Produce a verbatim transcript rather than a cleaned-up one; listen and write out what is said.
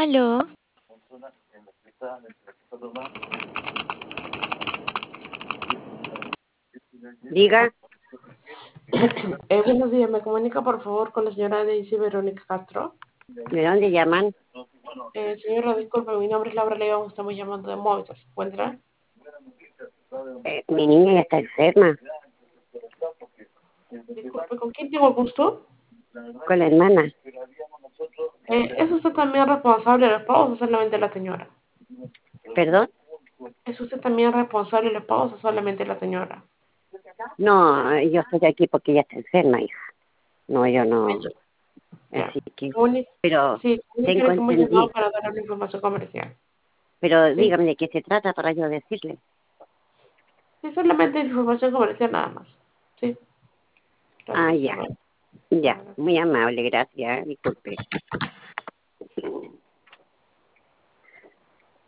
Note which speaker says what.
Speaker 1: Aló,
Speaker 2: Diga,
Speaker 3: Eh, buenos días, ¿me comunica por favor con la señora Daisy Verónica Castro?
Speaker 2: ¿de dónde llaman?
Speaker 3: Eh, señora, disculpe, mi nombre es Laura León, estamos llamando de Movistar, ¿se encuentra?
Speaker 2: Eh, mi niña ya está enferma,
Speaker 3: Disculpe, ¿con quién tengo el gusto?
Speaker 2: con la hermana.
Speaker 3: Eh, ¿es usted también responsable de los pagos o solamente la señora?
Speaker 2: ¿Perdón?
Speaker 3: ¿Es usted también responsable de los pagos o solamente la señora?
Speaker 2: No, yo estoy aquí porque ella está enferma, hija. No, yo no.
Speaker 3: Bueno, ya.
Speaker 2: Así que,
Speaker 3: Comuni-
Speaker 2: pero
Speaker 3: sí,
Speaker 2: tengo
Speaker 3: comuníquele que hemos llamado
Speaker 2: entendido.
Speaker 3: para darle una información comercial.
Speaker 2: Pero
Speaker 3: Sí,
Speaker 2: dígame de qué se trata para yo decirle.
Speaker 3: sí, solamente información comercial nada más. Sí,
Speaker 2: Ah,
Speaker 3: claro,
Speaker 2: ya,
Speaker 3: bueno,
Speaker 2: ya.
Speaker 3: claro.
Speaker 2: Muy amable, gracias. Disculpe.